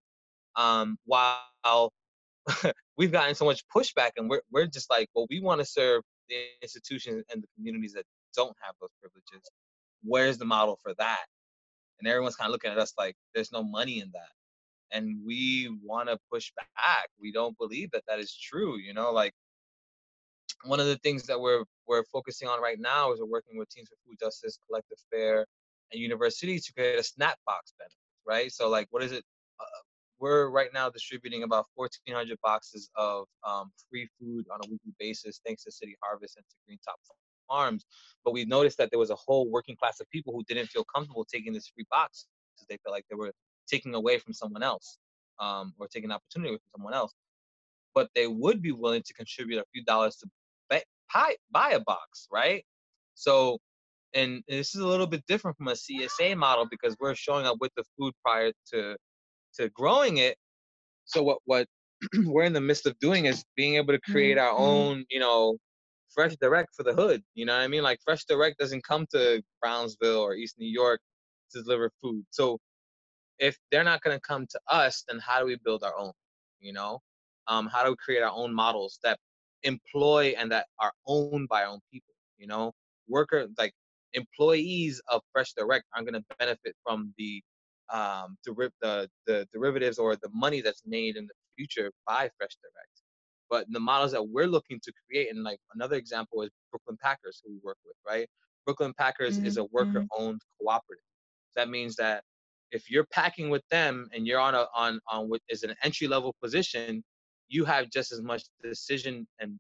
While we've gotten so much pushback, and we're just like, well, we want to serve the institutions and the communities that don't have those privileges. Where's the model for that? And everyone's kind of looking at us like there's no money in that. And we want to push back. We don't believe that that is true. You know, like, one of the things that we're focusing on right now is we're working with Teams for Food Justice, Collective Fair, and universities to create a SNAP box benefit, right? So like, what is it? Uh, we're right now distributing about 1,400 boxes of free food on a weekly basis, thanks to City Harvest and to Green Top Farms. But we noticed that there was a whole working class of people who didn't feel comfortable taking this free box because they felt like they were taking away from someone else, or taking an opportunity away from someone else. But they would be willing to contribute a few dollars to buy a box, right? So, and this is a little bit different from a CSA model, because we're showing up with the food prior to growing it. So what we're in the midst of doing is being able to create our own, you know, Fresh Direct for the hood. You know what I mean? Like, Fresh Direct doesn't come to Brownsville or East New York to deliver food. So if they're not going to come to us, then how do we build our own? You know, how do we create our own models that employ and that are owned by our own people? You know, like employees of Fresh Direct aren't going to benefit from the derivatives or the money that's made in the future by Fresh Direct. But the models that we're looking to create, and like another example is Brooklyn Packers, who we work with, right? Brooklyn Packers is a worker-owned cooperative. That means that if you're packing with them and you're on what is an entry-level position, you have just as much decision and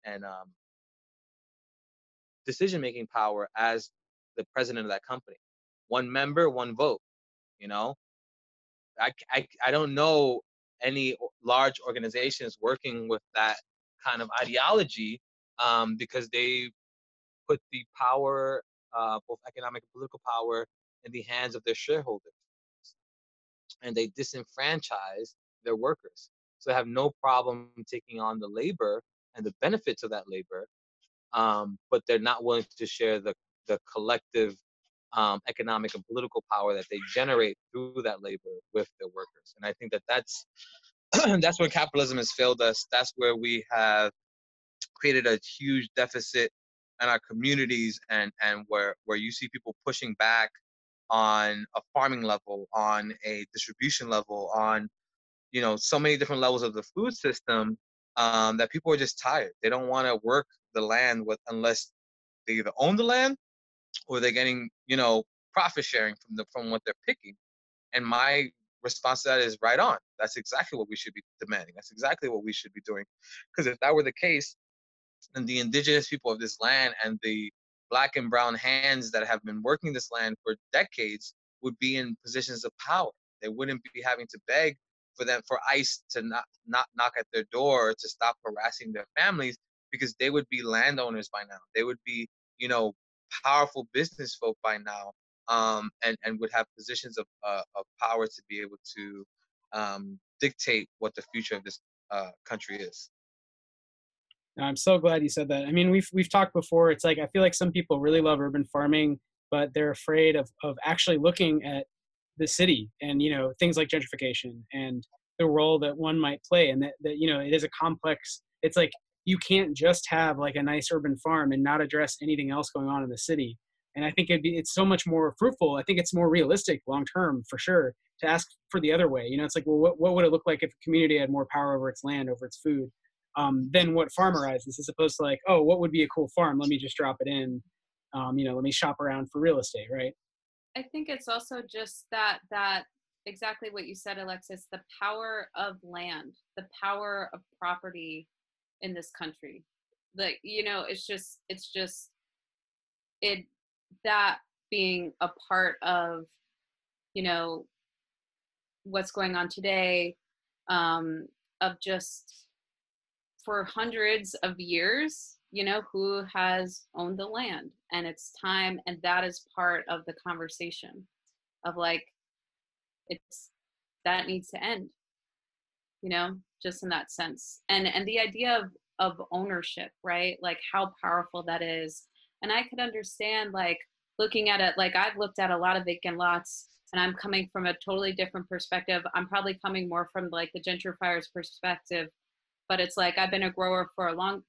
decision-making power as the president of that company. One member, one vote. You know, I don't know any large organizations working with that kind of ideology, because they put the power, both economic and political power, in the hands of their shareholders, and they disenfranchise their workers. So they have no problem taking on the labor and the benefits of that labor, but they're not willing to share the collective economic and political power that they generate through that labor with their workers. And I think that that's that's where capitalism has failed us. That's where we have created a huge deficit in our communities, and where you see people pushing back on a farming level, on a distribution level, on so many different levels of the food system, that people are just tired. They don't want to work the land unless they either own the land or they're getting profit sharing from what they're picking. And my response to that is right on. That's exactly what we should be demanding. That's exactly what we should be doing. Because if that were the case, then the indigenous people of this land and the black and brown hands that have been working this land for decades would be in positions of power. They wouldn't be having to beg for ICE to not knock at their door to stop harassing their families, because they would be landowners by now. They would be, powerful business folk by now, and would have positions of power to be able to dictate what the future of this country is. I'm so glad you said that. I mean, we've talked before. It's like I feel like some people really love urban farming, but they're afraid of actually looking at the city and things like gentrification and the role that one might play, and that it is a complex. It's like you can't just have like a nice urban farm and not address anything else going on in the city. And I think it's so much more fruitful. I think it's more realistic long term for sure to ask for the other way. It's like, well, what would it look like if a community had more power over its land, over its food? Than what farmerizes, as opposed to like, oh, what would be a cool farm? Let me just drop it in. Let me shop around for real estate, right? I think it's also just that exactly what you said, Alexis, the power of land, the power of property in this country. Like, it's just that being a part of, what's going on today, of just for hundreds of years, who has owned the land, and it's time. And that is part of the conversation of like, that needs to end, just in that sense. And the idea of ownership, right? Like how powerful that is. And I could understand like looking at it, like I've looked at a lot of vacant lots, and I'm coming from a totally different perspective. I'm probably coming more from like the gentrifier's perspective. But it's like I've been a grower for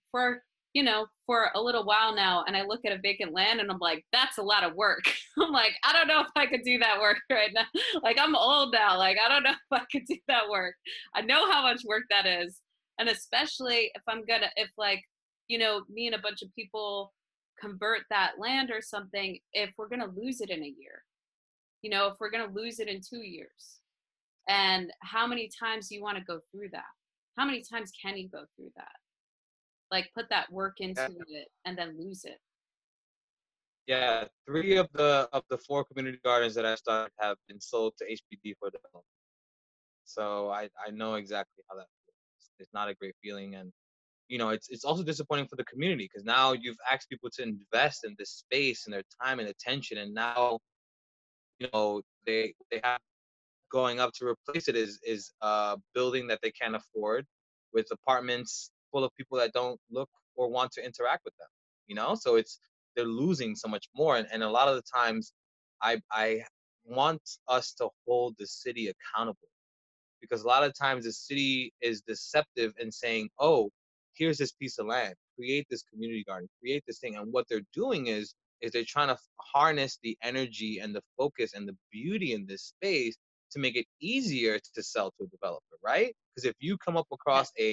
a little while now, and I look at a vacant land and I'm like, that's a lot of work. I'm like, I don't know if I could do that work right now. Like I'm old now. Like I don't know if I could do that work. I know how much work that is. And especially if me and a bunch of people convert that land or something, if we're gonna lose it in a year, if we're gonna lose it in 2 years, and how many times do you want to go through that? How many times can you go through that? Like put that work into it and then lose it. Yeah, 3 of the 4 community gardens that I started have been sold to HPD for development. So I know exactly how that feels. It's not a great feeling, and it's also disappointing for the community, because now you've asked people to invest in this space and their time and attention, and now they have going up to replace it is a building that they can't afford, with apartments full of people that don't look or want to interact with them. So they're losing so much more, and a lot of the times I want us to hold the city accountable, because a lot of times the city is deceptive in saying, oh, here's this piece of land, create this community garden, create this thing. And what they're doing is they're trying to harness the energy and the focus and the beauty in this space to make it easier to sell to a developer, right? Because if you come up across a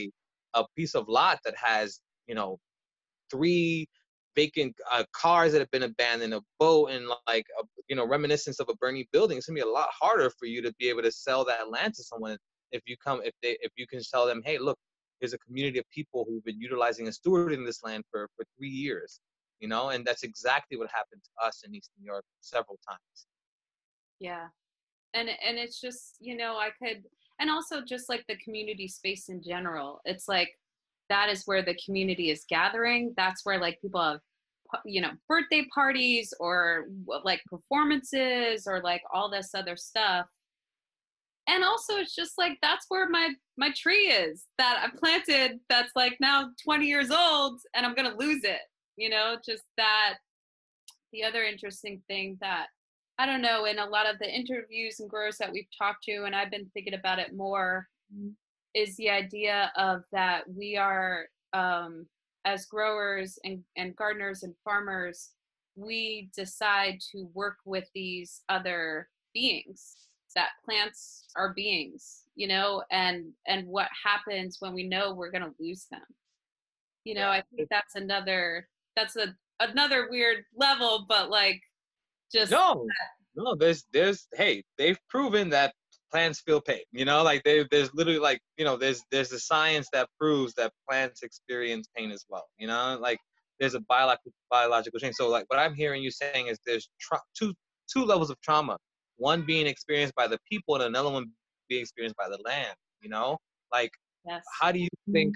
a piece of lot that has, 3 vacant cars that have been abandoned, a boat, and like reminiscence of a burning building, it's gonna be a lot harder for you to be able to sell that land to someone if you can tell them, hey, look, there's a community of people who've been utilizing and stewarding this land for 3 years, and that's exactly what happened to us in East New York several times. Yeah. And it's just, and also just like the community space in general, it's like that is where the community is gathering. That's where like people have birthday parties or like performances or like all this other stuff. And also it's just like that's where my tree is that I planted, that's like now 20 years old, and I'm gonna lose it. Just that. The other interesting thing that, I don't know, in a lot of the interviews and growers that we've talked to, and I've been thinking about it more, is the idea of that we are, as growers and gardeners and farmers, we decide to work with these other beings, that plants are beings, and what happens when we know we're going to lose them. I think that's another weird level, but like just no, there's hey, they've proven that plants feel pain, like there's literally like, there's a science that proves that plants experience pain as well, like there's a biological change. So like what I'm hearing you saying is there's two levels of trauma, one being experienced by the people and another one being experienced by the land, like yes. How do you think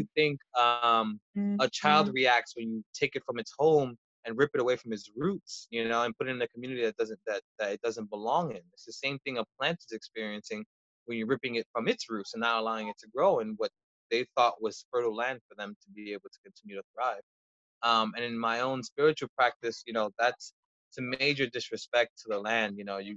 a child reacts when you take it from its home and rip it away from its roots, and put it in a community that it doesn't belong in? It's the same thing a plant is experiencing when you're ripping it from its roots and not allowing it to grow in what they thought was fertile land for them to be able to continue to thrive. And in my own spiritual practice, that's it's a major disrespect to the land.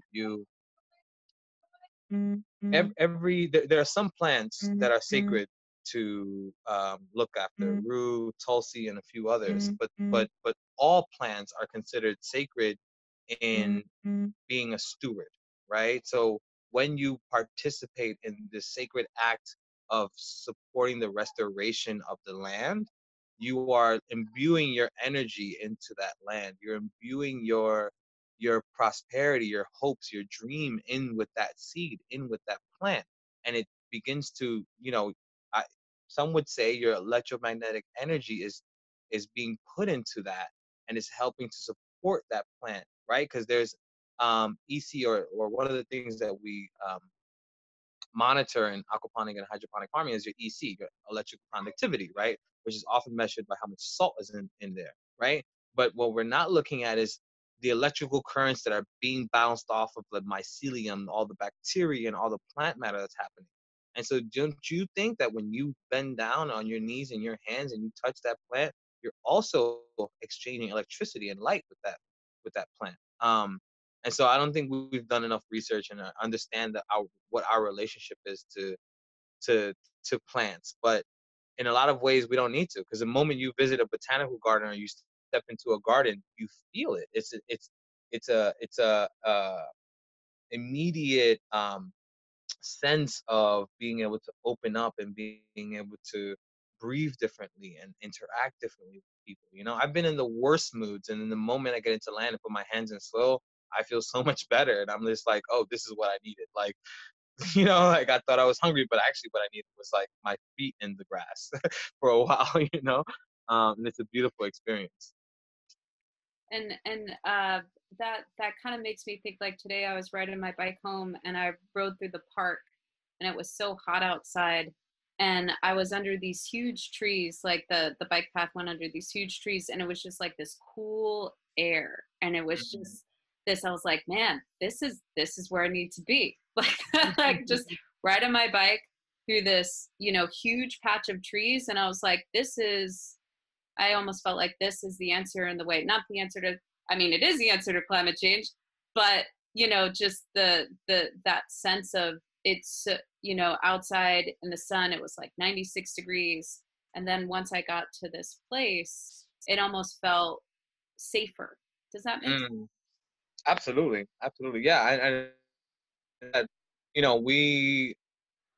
There are some plants that are sacred to look after, rue, tulsi, and a few others, but all plants are considered sacred in being a steward, right? So when you participate in this sacred act of supporting the restoration of the land, you are imbuing your energy into that land. You're imbuing your prosperity, your hopes, your dream in with that seed, in with that plant. And it begins to, some would say your electromagnetic energy is being put into that and is helping to support that plant, right? Because there's EC or one of the things that we monitor in aquaponic and hydroponic farming is your EC, your electrical conductivity, right? Which is often measured by how much salt is in there, right? But what we're not looking at is the electrical currents that are being bounced off of the mycelium, all the bacteria and all the plant matter that's happening. And so don't you think that when you bend down on your knees and your hands and you touch that plant, you're also exchanging electricity and light with that plant? And so I don't think we've done enough research and understand what our relationship is to plants. But in a lot of ways, we don't need to, because the moment you visit a botanical garden or you step into a garden, you feel it. It's a immediate sense of being able to open up and being able to breathe differently and interact differently with people. I've been in the worst moods, and in the moment I get into land and put my hands in soil, I feel so much better, and I'm just like, oh, this is what I needed. Like, like I thought I was hungry, but actually what I needed was like my feet in the grass for a while, and it's a beautiful experience. And that kind of makes me think, like today I was riding my bike home and I rode through the park and it was so hot outside, and I was under these huge trees, like the bike path went under these huge trees, and it was just like this cool air, and it was just this, I was like, man, this is where I need to be. Like just riding my bike through this, huge patch of trees, and I was like, I almost felt like this is the answer in the way, not the answer to, I mean, it is the answer to climate change, but, just that sense of it's, outside in the sun, it was like 96 degrees. And then once I got to this place, it almost felt safer. Does that make sense? Absolutely. Absolutely. Yeah. We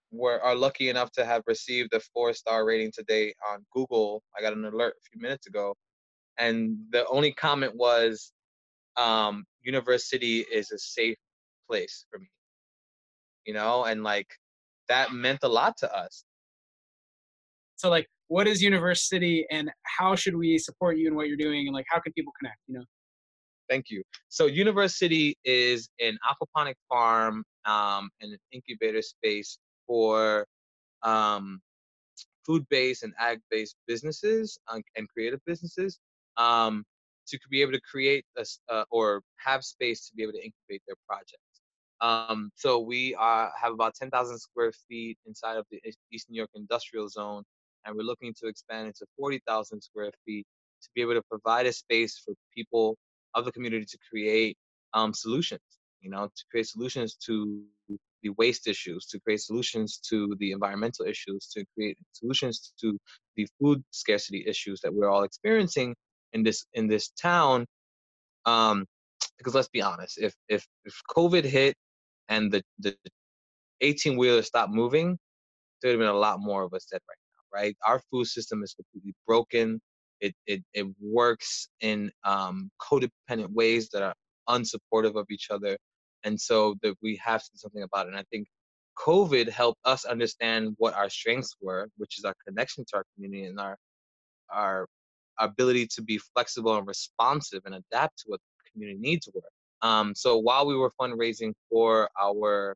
are lucky enough to have received a 4-star rating today on Google. I got an alert a few minutes ago, and the only comment was, University is a safe place for me, and like that meant a lot to us. So like, what is University, and how should we support you in what you're doing, and like, how can people connect? Thank you. So University is an aquaponic farm, and an incubator space for um, food-based and ag-based businesses, and creative businesses, um, to be able to create or have space to be able to incubate their projects. So we have about 10,000 square feet inside of the East New York industrial zone, and we're looking to expand into 40,000 square feet to be able to provide a space for people of the community to create solutions, to create solutions to the waste issues, to create solutions to the environmental issues, to create solutions to the food scarcity issues that we're all experiencing in this town. Um, because let's be honest, if COVID hit and the 18-wheeler stopped moving, there would have been a lot more of us dead right now, right? Our food system is completely broken. It works in codependent ways that are unsupportive of each other, and so that we have to do something about it. And I think COVID helped us understand what our strengths were, which is our connection to our community and our ability to be flexible and responsive and adapt to what the community needs were. So while we were fundraising for our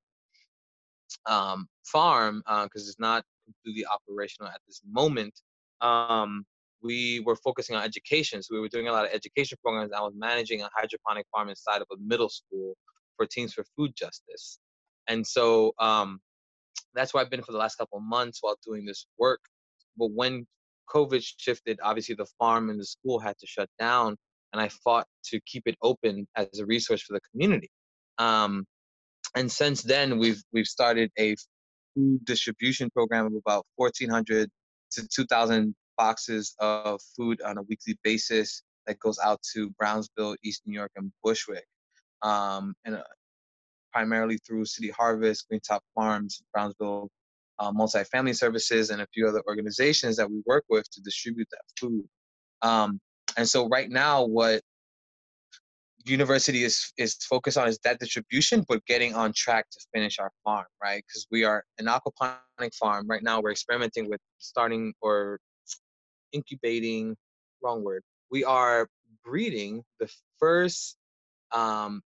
farm, because it's not completely operational at this moment, um, we were focusing on education. So we were doing a lot of education programs. I was managing a hydroponic farm inside of a middle school for Teens for Food Justice. And so that's where I've been for the last couple of months while doing this work. But when COVID shifted, obviously the farm and the school had to shut down, and I fought to keep it open as a resource for the community. Um, and since then, we've started a food distribution program of about 1,400 to 2,000 boxes of food on a weekly basis that goes out to Brownsville, East New York, and Bushwick, and primarily through City Harvest, Green Top Farms, Brownsville Multifamily Services, and a few other organizations that we work with to distribute that food. And so right now, what University is focused on is that distribution, but getting on track to finish our farm, right? Because we are an aquaponic farm. Right now, we're experimenting with starting or incubating, wrong word. We are breeding the first um,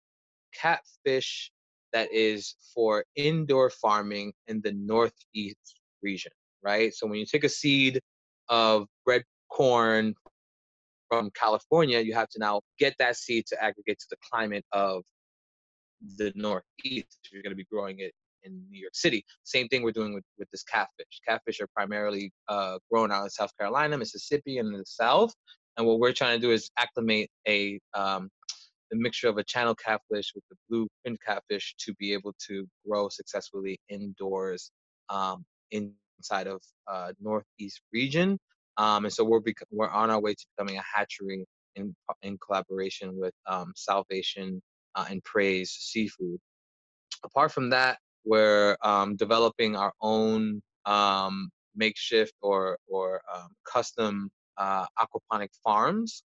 catfish that is for indoor farming in the Northeast region, right? So when you take a seed of red corn from California, you have to now get that seed to aggregate to the climate of the Northeast. You're going to be growing it in New York City. Same thing we're doing with this catfish. Catfish are primarily grown out in South Carolina, Mississippi, and in the South. And what we're trying to do is acclimate the mixture of a channel catfish with the blue fin catfish to be able to grow successfully indoors, inside of Northeast region. And so we're on our way to becoming a hatchery in collaboration with Salvation and Praise Seafood. Apart from that, we're developing our own makeshift or custom aquaponic farms,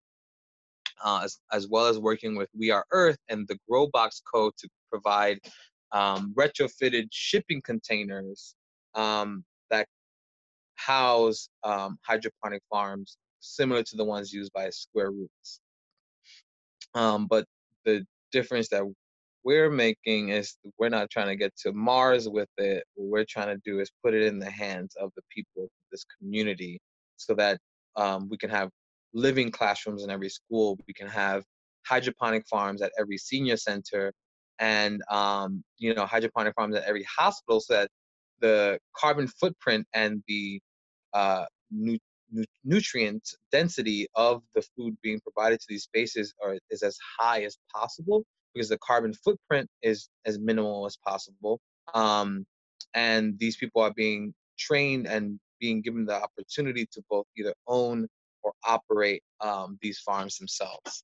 as well as working with We Are Earth and the GrowBox Co. to provide retrofitted shipping containers that house hydroponic farms similar to the ones used by Square Roots. But the difference that we're making is we're not trying to get to Mars with it. What we're trying to do is put it in the hands of the people of this community so that we can have living classrooms in every school. We can have hydroponic farms at every senior center and, hydroponic farms at every hospital so that the carbon footprint and the uh, nutrient density of the food being provided to these spaces is as high as possible because the carbon footprint is as minimal as possible. And these people are being trained and being given the opportunity to both either own or operate these farms themselves.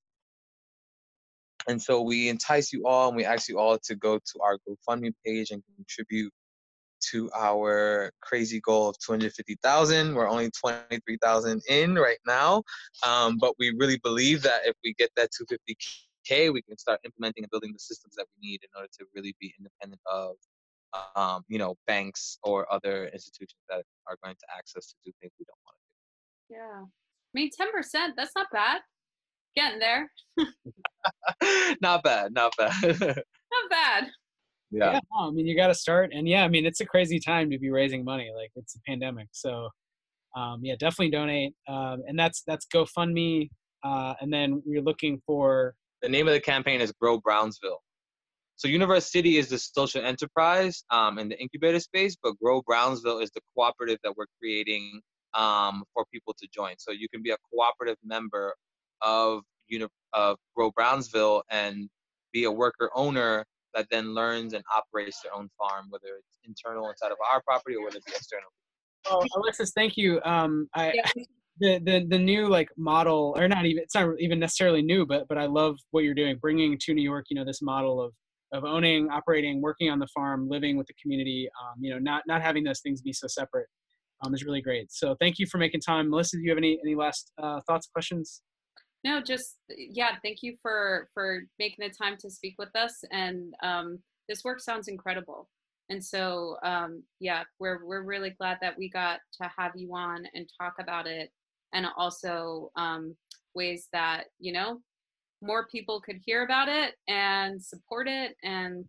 And so we entice you all and we ask you all to go to our GoFundMe page and contribute to our crazy goal of 250,000. We're only 23,000 in right now, but we really believe that if we get that 250K, we can start implementing and building the systems that we need in order to really be independent of, banks or other institutions that are going to ask us to do things we don't want to do. Yeah. I mean, 10%, that's not bad. Getting there. Not bad. Not bad. Yeah, no, I mean, you got to start. And yeah, I mean, it's a crazy time to be raising money. Like, it's a pandemic. So, yeah, definitely donate. And that's GoFundMe. And then we're looking for... The name of the campaign is Grow Brownsville. So Universe City is the social enterprise in the incubator space, but Grow Brownsville is the cooperative that we're creating for people to join. So you can be a cooperative member of Grow Brownsville and be a worker owner that then learns and operates their own farm, whether it's internal inside of our property or whether it be external. Oh, Alexis, thank you. The new like model, or not even, it's not even necessarily new, but I love what you're doing, bringing to New York, this model of owning, operating, working on the farm, living with the community, not having those things be so separate is really great. So thank you for making time. Melissa, do you have any last thoughts, questions? No, just, thank you for making the time to speak with us. And this work sounds incredible. And so, we're really glad that we got to have you on and talk about it. And also ways that, more people could hear about it and support it. And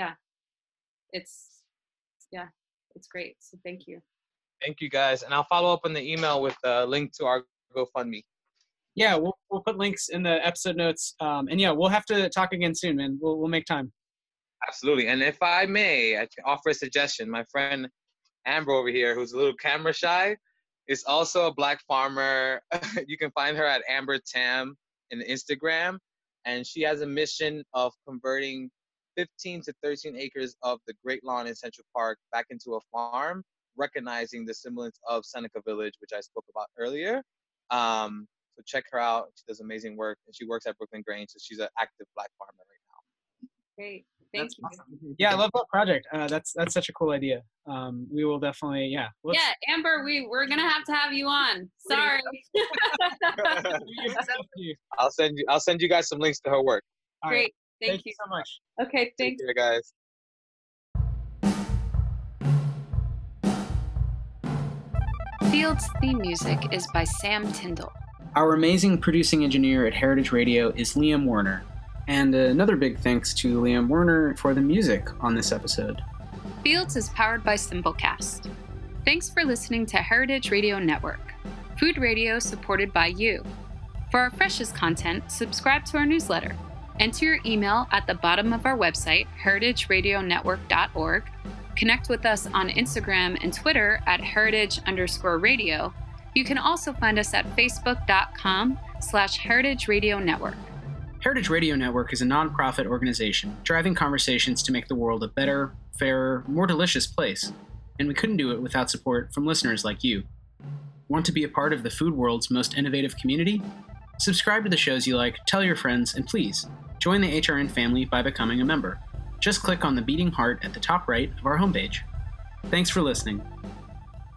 it's great. So thank you. Thank you, guys. And I'll follow up on the email with a link to our GoFundMe. Yeah, we'll put links in the episode notes. And yeah, we'll have to talk again soon, man. We'll make time. Absolutely. And if I may, I can offer a suggestion. My friend Amber over here, who's a little camera shy, is also a Black farmer. You can find her at Amber Tam in Instagram. And she has a mission of converting 15 to 13 acres of the Great Lawn in Central Park back into a farm, recognizing the semblance of Seneca Village, which I spoke about earlier. So check her out. She does amazing work, and she works at Brooklyn Grange, so she's an active Black farmer right now. Great. Thank you. Awesome. Yeah, I love that project. That's such a cool idea. We will definitely, Amber, we're gonna have to have you on. Sorry. I'll send you guys some links to her work. All Great. Right. Thank you so much. Okay, thanks. Take care, guys. Field's theme music is by Sam Tyndall. Our amazing producing engineer at Heritage Radio is Liam Werner. And another big thanks to Liam Werner for the music on this episode. Fields is powered by Simplecast. Thanks for listening to Heritage Radio Network, food radio supported by you. For our freshest content, subscribe to our newsletter. Enter your email at the bottom of our website, heritageradionetwork.org. Connect with us on Instagram and Twitter at heritage_radio. You can also find us at facebook.com/Heritage Radio Network. Heritage Radio Network is a nonprofit organization driving conversations to make the world a better, fairer, more delicious place. And we couldn't do it without support from listeners like you. Want to be a part of the food world's most innovative community? Subscribe to the shows you like, tell your friends, and please, join the HRN family by becoming a member. Just click on the beating heart at the top right of our homepage. Thanks for listening.